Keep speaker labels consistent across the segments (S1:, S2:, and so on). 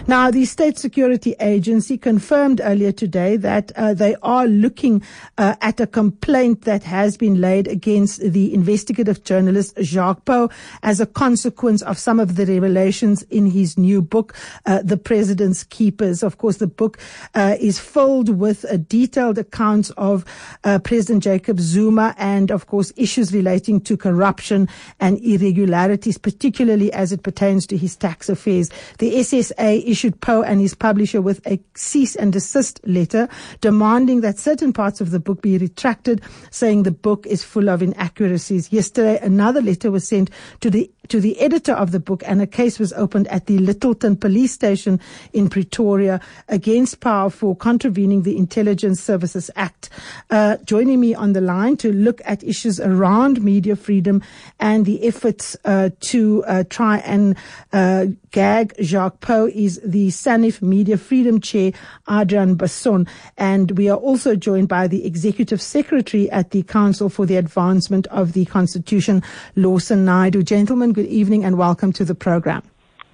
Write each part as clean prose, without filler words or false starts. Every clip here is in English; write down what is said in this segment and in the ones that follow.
S1: Now, the State Security Agency confirmed earlier today that they are looking at a complaint that has been laid against the investigative journalist Jacques Pauw as a consequence of some of the revelations in his new book, The President's Keepers. Of course, the book is filled with detailed accounts of President Jacob Zuma and, of course, issues relating to corruption and irregularities, particularly as it pertains to his tax affairs. The SSA issued Pauw and his publisher with a cease and desist letter demanding that certain parts of the book be retracted, saying the book is full of inaccuracies. Yesterday, another letter was sent to the editor of the book, and a case was opened at the Littleton police station in Pretoria against Pauw for contravening the Intelligence Services Act. Joining me on the line to look at issues around media freedom and the efforts to try and gag Jacques Pauw is the SANEF Media Freedom Chair, Adrian Basson. And we are also joined by the Executive Secretary at the Council for the Advancement of the Constitution, Lawson Naidoo. Gentlemen, good evening and welcome to the program.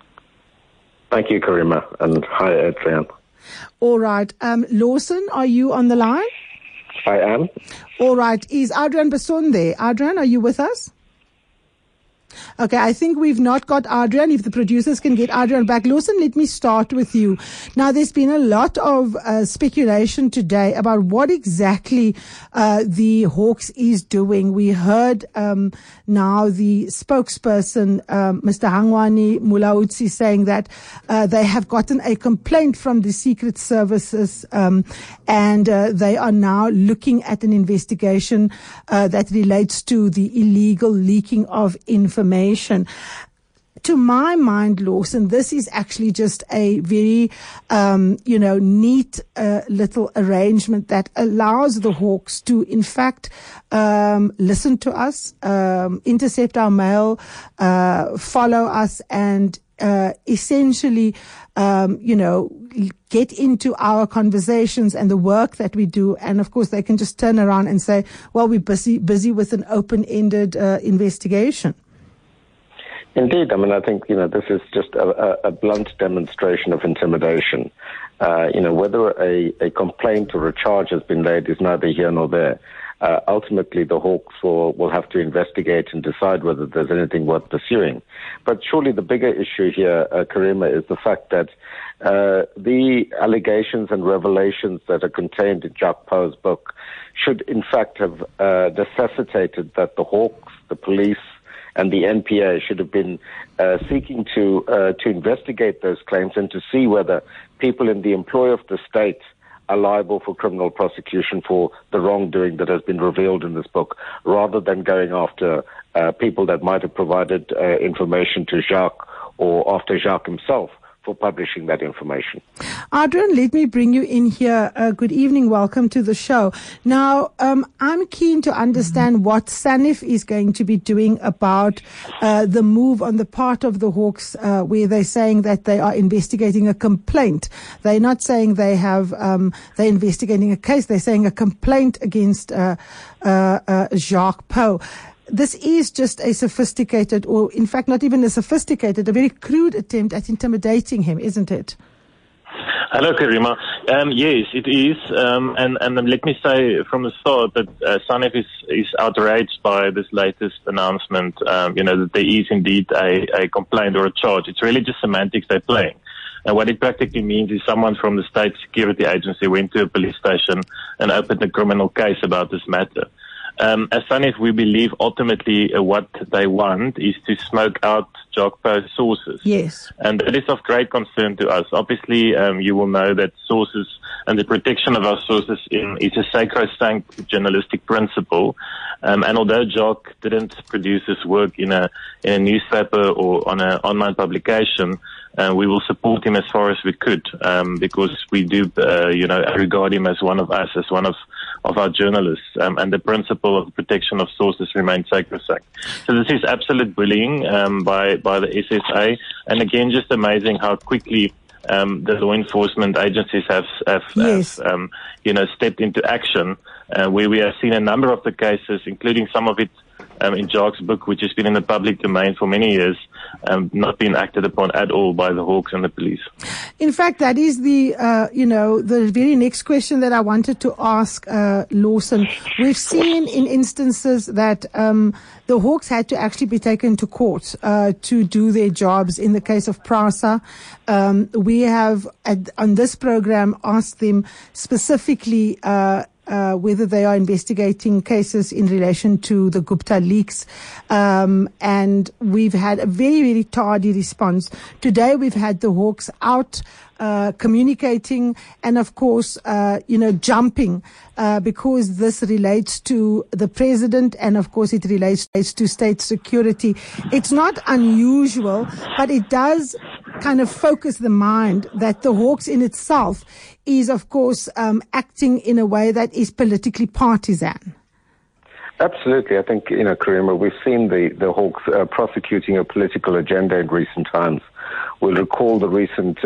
S2: Thank you, Karima, and hi, Adrian.
S1: All right. Lawson, are you on the line?
S2: I am.
S1: All right. Is Adrian Basson there? Adrian, are you with us? Okay, I think we've not got Adrian. If the producers can get Adrian back. Lawson, let me start with you. Now, there's been a lot of speculation today about what exactly the Hawks is doing. We heard now the spokesperson, Mr. Hangwani Mulaudzi, saying that they have gotten a complaint from the Secret Services and they are now looking at an investigation that relates to the illegal leaking of information. To my mind, Lawson, this is actually just a very, neat little arrangement that allows the Hawks to, in fact, listen to us, intercept our mail, follow us, and essentially, get into our conversations and the work that we do. And of course, they can just turn around and say, well, we're busy with an open-ended investigation.
S2: Indeed. I mean, I think, this is just a blunt demonstration of intimidation. Whether a complaint or a charge has been laid is neither here nor there. Ultimately, the Hawks will have to investigate and decide whether there's anything worth pursuing. But surely the bigger issue here, Karima, is the fact that the allegations and revelations that are contained in Jacques Pauw's book should, in fact, have necessitated that the Hawks, the police, and the NPA should have been seeking to investigate those claims and to see whether people in the employ of the state are liable for criminal prosecution for the wrongdoing that has been revealed in this book, rather than going after people that might have provided information to Jacques or after Jacques himself for publishing that information.
S1: Adrian, let me bring you in here. Good evening. Welcome to the show. Now, I'm keen to understand what SANEF is going to be doing about the move on the part of the Hawks, where they're saying that they are investigating a complaint. They're not saying they have, they're investigating a case. They're saying a complaint against Jacques Pauw. This is just a sophisticated, or in fact not even a sophisticated, a very crude attempt at intimidating him, isn't it?
S3: Hello, Karima. Yes, it is. And let me say from the start that SANEF is outraged by this latest announcement, that there is indeed a complaint or a charge. It's really just semantics they're playing. And what it practically means is someone from the State Security Agency went to a police station and opened a criminal case about this matter. As SANEF, we believe ultimately what they want is to smoke out Jacques Pauw's sources.
S1: Yes.
S3: And that is of great concern to us. Obviously, you will know that sources and the protection of our sources is a sacrosanct journalistic principle. And although Jacques didn't produce his work in a newspaper or on an online publication, we will support him as far as we could, because we do, regard him as one of us, as one of our journalists, and the principle of protection of sources remains sacrosanct. So this is absolute bullying by the SSA, and again, just amazing how quickly the law enforcement agencies have stepped into action, where we have seen a number of the cases, including some of it in JARC's book, which has been in the public domain for many years, not been acted upon at all by the Hawks and the police.
S1: In fact, that is the very next question that I wanted to ask Lawson. We've seen in instances that the Hawks had to actually be taken to court to do their jobs. In the case of PRASA, we have on this program asked them specifically whether they are investigating cases in relation to the Gupta leaks. And we've had a very, very tardy response. Today we've had the Hawks out communicating and, of course, jumping because this relates to the president and, of course, it relates to state security. It's not unusual, but it does kind of focus the mind that the Hawks in itself is, of course, acting in a way that is politically partisan.
S2: Absolutely. I think, Karima, we've seen the Hawks prosecuting a political agenda in recent times. We'll recall the recent,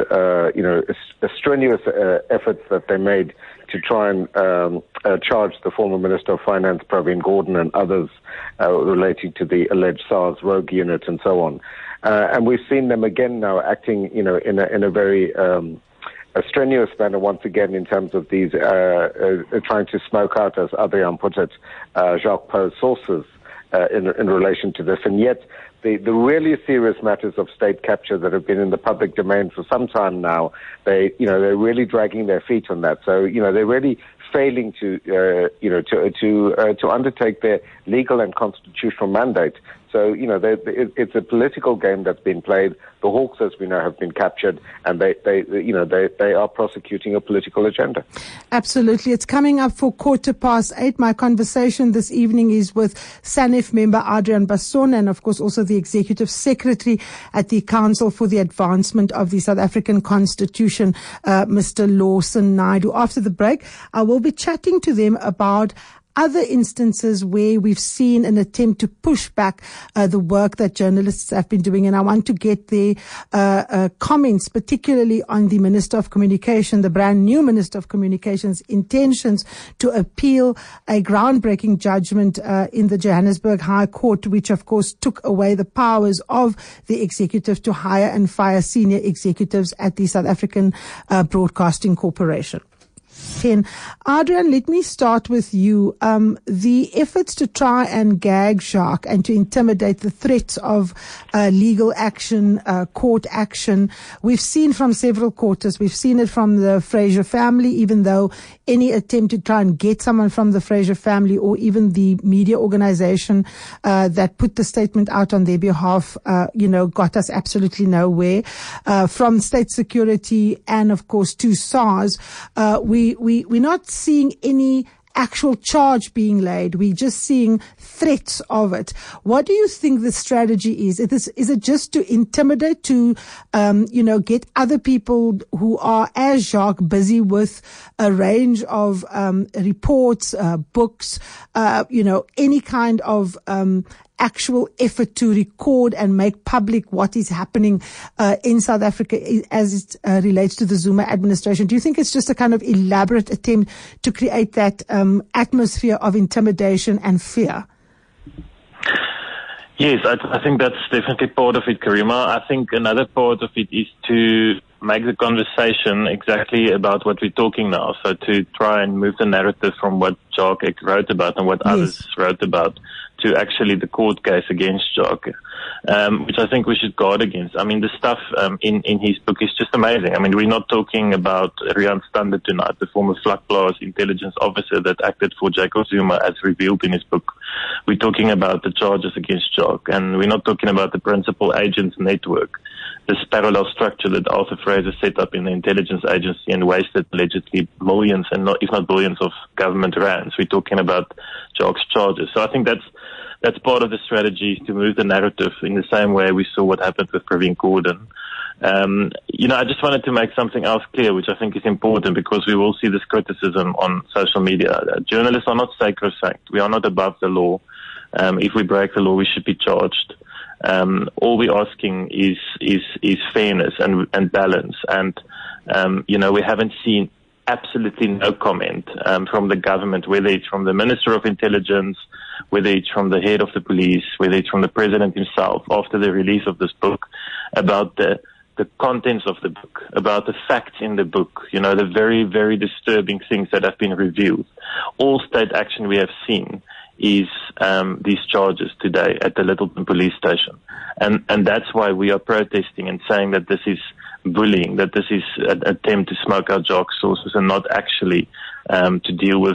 S2: strenuous efforts that they made to try and charge the former Minister of Finance, Pravin Gordhan, and others relating to the alleged SARS rogue unit and so on. And we've seen them again now acting, in a very a strenuous manner once again in terms of these trying to smoke out, as Adrian put it, Jacques Pauw's sources in relation to this. And yet the really serious matters of state capture that have been in the public domain for some time now, they're really dragging their feet on that. So, they're really failing to undertake their legal and constitutional mandate. So, it's a political game that's been played. The Hawks, as we know, have been captured, and they are prosecuting a political agenda.
S1: Absolutely. It's coming up for 8:15. My conversation this evening is with SANEF member Adrian Basson and, of course, also the Executive Secretary at the Council for the Advancement of the South African Constitution, Mr. Lawson Naidoo. After the break, I will be chatting to them about other instances where we've seen an attempt to push back the work that journalists have been doing. And I want to get their comments, particularly on the Minister of Communication, the brand new Minister of Communication's intentions to appeal a groundbreaking judgment in the Johannesburg High Court, which, of course, took away the powers of the executive to hire and fire senior executives at the South African Broadcasting Corporation. Adrian, let me start with you. The efforts to try and gag Jacques and to intimidate, the threats of legal action, court action, we've seen from several quarters. We've seen it from the Fraser family, even though any attempt to try and get someone from the Fraser family or even the media organization that put the statement out on their behalf, got us absolutely nowhere. From state security and, of course, to SARS, we're not seeing any actual charge being laid. We're just seeing threats of it. What do you think the strategy is? Is it just to intimidate, to, get other people who are, as Jacques, busy with a range of reports, books, any kind of actual effort to record and make public what is happening in South Africa as it relates to the Zuma administration? Do you think it's just a kind of elaborate attempt to create that atmosphere of intimidation and fear?
S3: Yes, I think that's definitely part of it, Karima. I think another part of it is to make the conversation exactly about what we're talking now. So to try and move the narrative from what Jacques wrote about and what others wrote about to actually the court case against Jacques, which I think we should guard against. I mean, the stuff in his book is just amazing. I mean, we're not talking about Rian Stander tonight, the former Vlakplaas intelligence officer that acted for Jacob Zuma, as revealed in his book. We're talking about the charges against Jacques, and we're not talking about the principal agents network, this parallel structure that Arthur Fraser set up in the intelligence agency and wasted allegedly millions, and if not billions, of government rands. We're talking about Jacques' charges. So I think that's part of the strategy, to move the narrative in the same way we saw what happened with Pravin Gordhan. I just wanted to make something else clear, which I think is important, because we will see this criticism on social media. Journalists are not sacrosanct. We are not above the law. If we break the law, we should be charged. All we're asking is fairness and balance. And, we haven't seen absolutely no comment from the government, whether it's from the Minister of Intelligence, whether it's from the head of the police, whether it's from the president himself, after the release of this book, about the contents of the book, about the facts in the book, the very, very disturbing things that have been revealed. All state action we have seen is these charges today at the Littleton police station. And that's why we are protesting and saying that this is bullying, that this is an attempt to smoke out JARC sources and not actually to deal with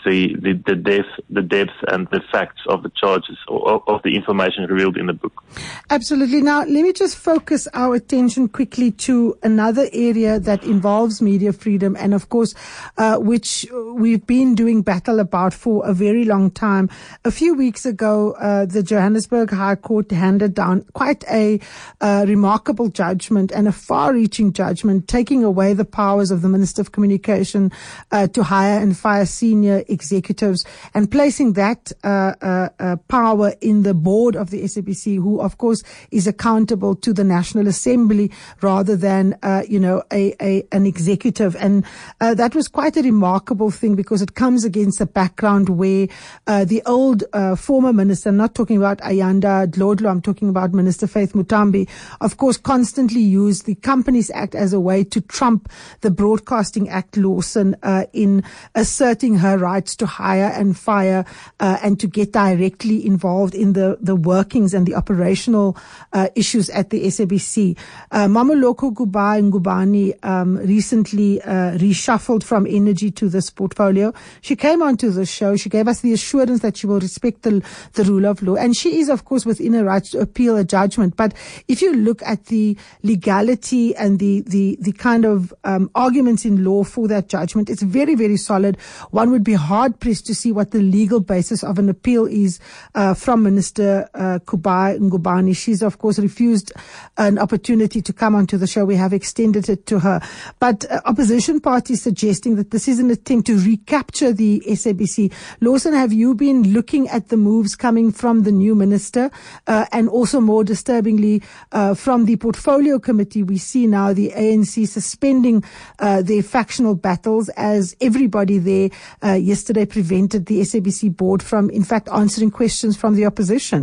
S3: the depth and the facts of the charges or of the information revealed in the book.
S1: Absolutely. Now, let me just focus our attention quickly to another area that involves media freedom and, of course, which we've been doing battle about for a very long time. A few weeks ago, the Johannesburg High Court handed down quite a remarkable judgment and a far-reaching judgment, taking away the powers of the Minister of Communication to hire and fire senior executives and placing that power in the board of the SABC, who, of course, is accountable to the National Assembly rather than, an executive. And that was quite a remarkable thing because it comes against a background where the old former minister, I'm not talking about Ayanda Dlodlo, I'm talking about Minister Faith Mutambi, of course, constantly used the Companies Act as a way to trump the Broadcasting Act, Lawson, in asserting her rights to hire and fire and to get directly involved in the workings and the operational issues at the SABC. Mamoloko Ngubane recently reshuffled from energy to this portfolio. She came onto the show. She gave us the assurance that she will respect the rule of law. And she is, of course, within her right to appeal a judgment. But if you look at the legality and the kind of arguments in law for that judgment, it's very, very solid. One would be hard-pressed to see what the legal basis of an appeal is from Minister Kubai Ngubane. She's, of course, refused an opportunity to come onto the show. We have extended it to her. But opposition parties suggesting that this is an attempt to recapture the SABC. Lawson, have you been looking at the moves coming from the new minister and also more disturbingly from the portfolio committee? We see now the ANC suspending their factional battles as everybody there yesterday prevented the SABC board from, in fact, answering questions from the opposition.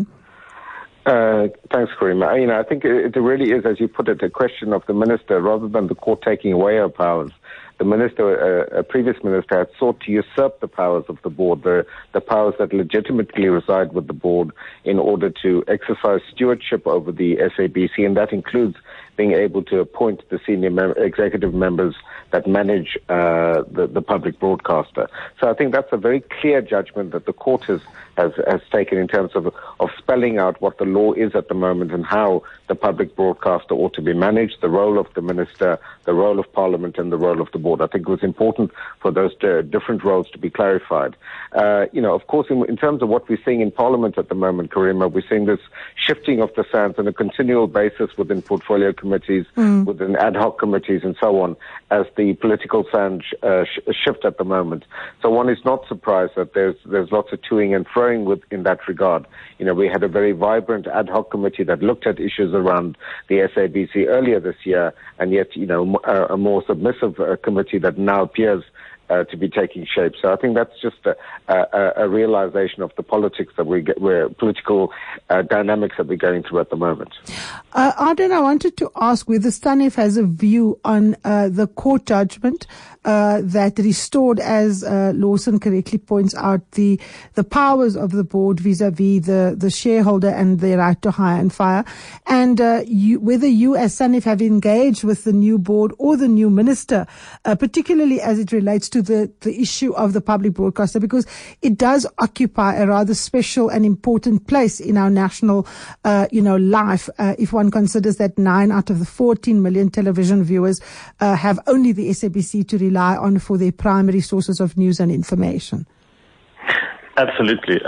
S2: Thanks, Karima. I think it really is, as you put it, a question of the minister rather than the court taking away her powers. The minister, a previous minister, had sought to usurp the powers of the board, the powers that legitimately reside with the board in order to exercise stewardship over the SABC, and that includes being able to appoint the senior executive members that manage the public broadcaster. So I think that's a very clear judgment that the court has taken in terms of spelling out what the law is at the moment and how the public broadcaster ought to be managed, the role of the minister, the role of Parliament, and the role of the board. I think it was important for those different roles to be clarified. Of course, in terms of what we're seeing in Parliament at the moment, Karima, we're seeing this shifting of the sands on a continual basis within portfrontfolio committees, within ad hoc committees, and so on, as the political sands shift at the moment. So one is not surprised that there's lots of toing and froing in that regard. We had a very vibrant ad hoc committee that looked at issues around the SABC earlier this year, and yet, a more submissive committee that now appears to be taking shape. So I think that's just a realization of the politics that political dynamics that we're going through at the moment.
S1: Arden, I wanted to ask whether SANEF has a view on the court judgment that restored, as Lawson correctly points out, the powers of the board vis-a-vis the shareholder and their right to hire and fire, and whether you as SANEF have engaged with the new board or the new minister, particularly as it relates to the issue of the public broadcaster, because it does occupy a rather special and important place in our national, life. If one considers that 9 out of the 14 million television viewers have only the SABC to rely on for their primary sources of news and information.
S3: Absolutely.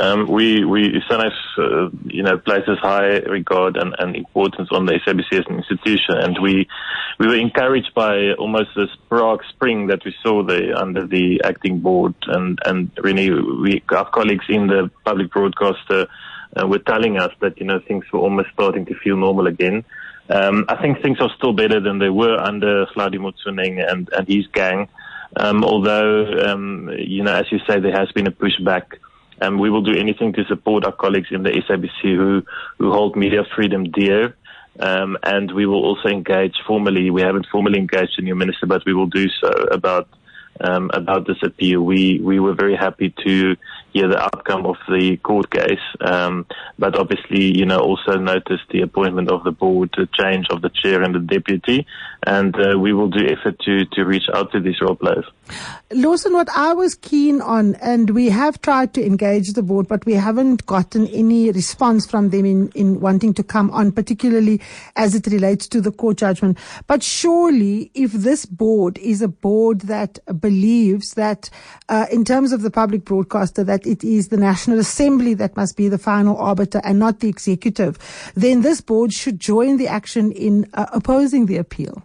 S3: SANEF, places high regard and importance on the SABC as an institution, and we were encouraged by almost this Prague Spring that we saw there under the acting board, and really our colleagues in the public broadcaster were telling us that things were almost starting to feel normal again. I think things are still better than they were under Hlaudi Motsoeneng and his gang, although as you say, there has been a pushback We will do anything to support our colleagues in the SABC who hold media freedom dear. And we will also engage formally. We haven't formally engaged the new minister, but we will do so about this appeal. We were very happy to hear the outcome of the court case, but obviously, also noticed the appointment of the board, the change of the chair and the deputy, and we will do effort to reach out to these role players.
S1: Lawson, what I was keen on, and we have tried to engage the board, but we haven't gotten any response from them in wanting to come on, particularly as it relates to the court judgment. But surely, if this board is a board that believes that, in terms of the public broadcaster, that it is the National Assembly that must be the final arbiter and not the executive, then this board should join the action in opposing the appeal.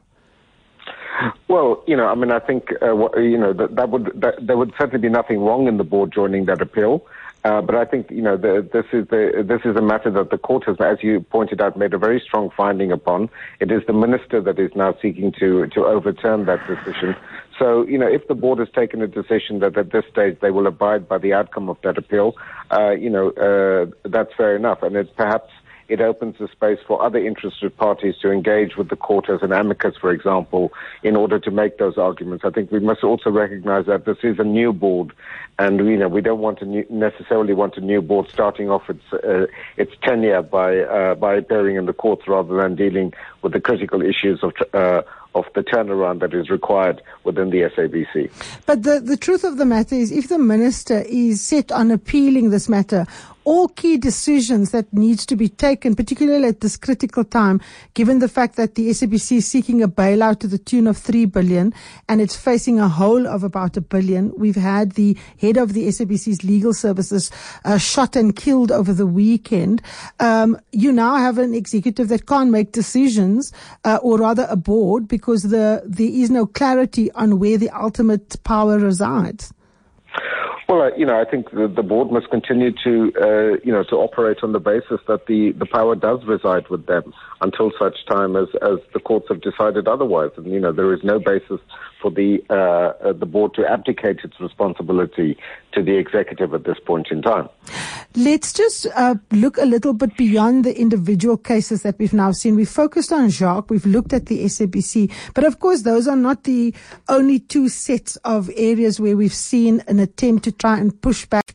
S2: Well, I think, there would certainly be nothing wrong in the board joining that appeal. But I think, this is a matter that the court has, as you pointed out, made a very strong finding upon. It is the minister that is now seeking to overturn that decision. So, if the board has taken a decision that at this stage they will abide by the outcome of that appeal, that's fair enough. And perhaps it opens the space for other interested parties to engage with the court as an amicus, for example, in order to make those arguments. I think we must also recognize that this is a new board, and we don't necessarily want a new board starting off its tenure by appearing in the courts rather than dealing with the critical issues of the turnaround that is required within the SABC.
S1: But the truth of the matter is, if the minister is set on appealing this matter, all key decisions that needs to be taken, particularly at this critical time, given the fact that the SABC is seeking a bailout to the tune of 3 billion and it's facing a hole of about 1 billion. We've had the head of the SABC's legal services shot and killed over the weekend. You now have an executive that can't make decisions, or rather a board, because there is no clarity on where the ultimate power resides.
S2: Well, I think the board must continue to operate on the basis that the power does reside with them until such time as the courts have decided otherwise. And, there is no basis for the board to abdicate its responsibility to the executive at this point in time.
S1: Let's just look a little bit beyond the individual cases that we've now seen. We've focused on Jacques, we've looked at the SABC, but of course those are not the only two sets of areas where we've seen an attempt to try and push back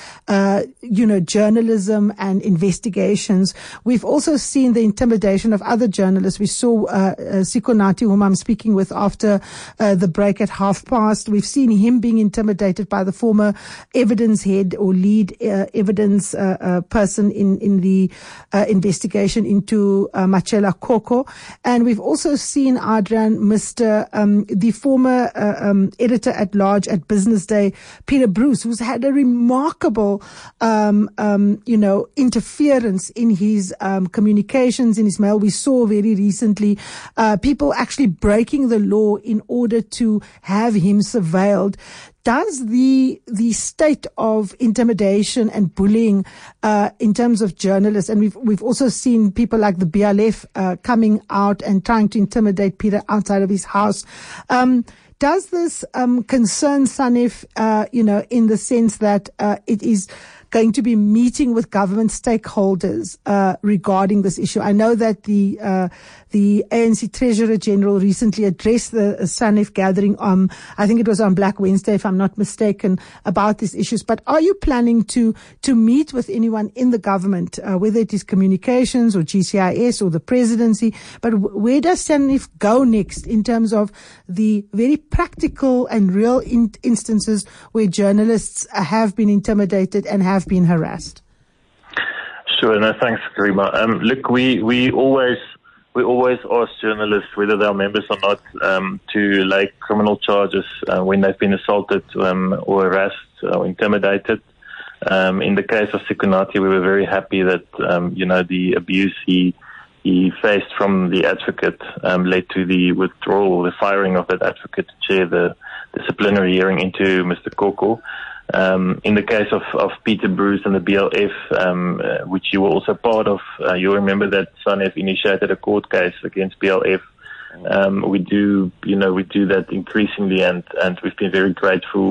S1: journalism and investigations. We've also seen the intimidation of other journalists. We saw Sikonathi, whom I'm speaking with after the break at past. We've seen him being intimidated by the former evidence head or lead evidence person in the investigation into Machela Koko. And we've also seen, Adrian, the former editor at large at Business Day, Peter Bruce, who's had a remarkable interference in his communications, in his mail. We saw very recently people actually breaking the law in order to have him surveilled. Does the state of intimidation and bullying in terms of journalists, and we've also seen people like the BLF coming out and trying to intimidate Peter outside of his house, does this concern SANEF, in the sense that it is going to be meeting with government stakeholders regarding this issue? I know that the ANC Treasurer General recently addressed the SANEF gathering I think it was on Black Wednesday, if I'm not mistaken, about these issues. But are you planning to meet with anyone in the government, whether it is communications or GCIS or the presidency? But where does SANEF go next in terms of the very practical and real instances where journalists have been intimidated and have been harassed?
S3: Sure, no, thanks, Karima. Look, we always ask journalists, whether they are members or not, to lay criminal charges when they've been assaulted or harassed or intimidated. In the case of Sikonathi, we were very happy that the abuse he faced from the advocate led to the withdrawal, the firing of that advocate to chair the disciplinary hearing into Mr. Koko. In the case of Peter Bruce and the BLF, which you were also part of, you'll remember that SANEF initiated a court case against BLF. We do that increasingly, and we've been very grateful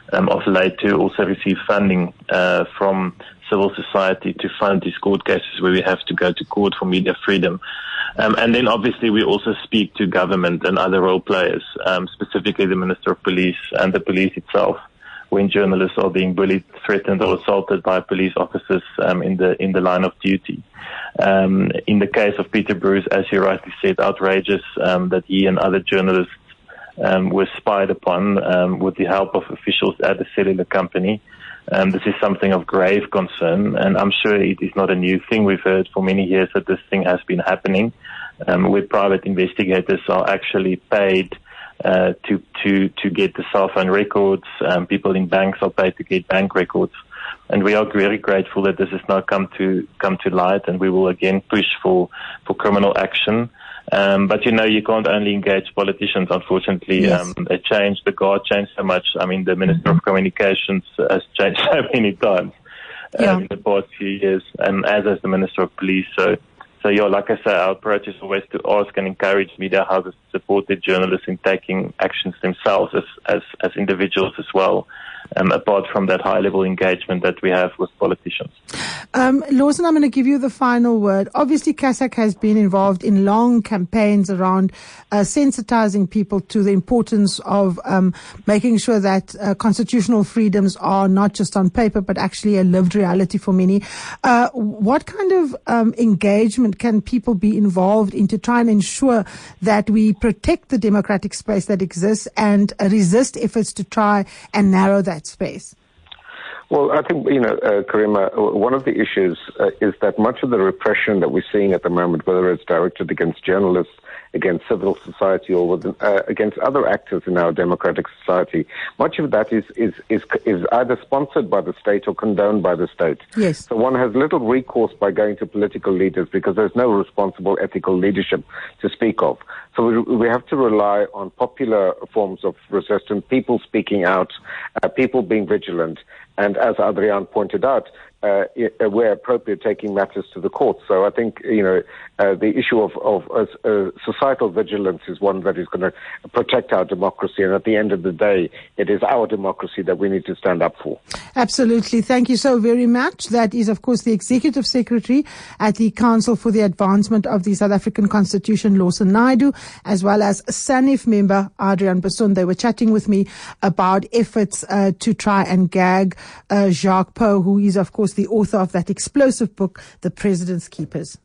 S3: of late to also receive funding from civil society to fund these court cases where we have to go to court for media freedom. And then obviously we also speak to government and other role players, specifically the Minister of Police and the police itself, when journalists are being bullied, threatened or assaulted by police officers in the line of duty. In the case of Peter Bruce, as you rightly said, outrageous that he and other journalists were spied upon with the help of officials at the cellular company. This is something of grave concern, and I'm sure it is not a new thing. We've heard for many years that this thing has been happening, where private investigators are actually paid to get the cell phone records. People in banks are paid to get bank records, and we are very grateful that this has now come to light, and we will again push for criminal action. But you can't only engage politicians, unfortunately.
S1: Yes.
S3: The guard changed so much. I mean, the Minister of Communications has changed so many times in the past few years, and as has the Minister of Police. So like I say, our approach is always to ask and encourage media houses to support their journalists in taking actions themselves as individuals as well, apart from that high-level engagement that we have with politicians.
S1: Lawson, I'm going to give you the final word. Obviously, CASAC has been involved in long campaigns around sensitizing people to the importance of making sure that constitutional freedoms are not just on paper, but actually a lived reality for many. What kind of engagement can people be involved in to try and ensure that we protect the democratic space that exists and resist efforts to try and narrow that space?
S2: Well, I think, Karima, one of the issues is that much of the repression that we're seeing at the moment, whether it's directed against journalists, against civil society, or against other actors in our democratic society, much of that is either sponsored by the state or condoned by the state.
S1: Yes.
S2: So one has little recourse by going to political leaders because there's no responsible ethical leadership to speak of. So we have to rely on popular forms of resistance, people speaking out, people being vigilant, and as Adrian pointed out, where appropriate, taking matters to the courts. So I think, the issue of societal vigilance is one that is going to protect our democracy. And at the end of the day, it is our democracy that we need to stand up for. Absolutely.
S1: Thank you so very much. That is, of course, the Executive Secretary at the Council for the Advancement of the South African Constitution, Lawson Naidoo, as well as SANEF member Adrian Bassoon. They were chatting with me about efforts to try and gag Jacques Pauw, who is, of course, the author of that explosive book, The President's Keepers.